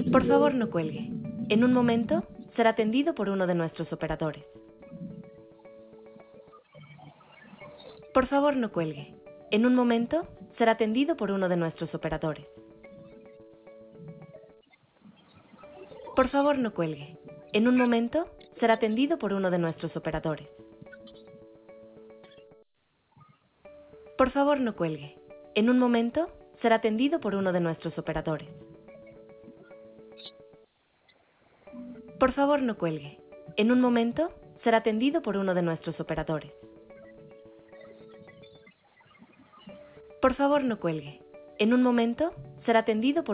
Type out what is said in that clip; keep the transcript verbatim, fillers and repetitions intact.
Por favor, no cuelgue. En un momento, será atendido por uno de nuestros operadores. Por favor, no cuelgue. En un momento, será atendido por uno de nuestros operadores. Por favor, no cuelgue. En un momento, será atendido por uno de nuestros operadores. Por favor, no cuelgue. En un momento, será atendido por uno de nuestros operadores. Por favor, no cuelgue. En un momento, será atendido por uno de nuestros operadores. Por favor, no cuelgue. En un momento, será atendido por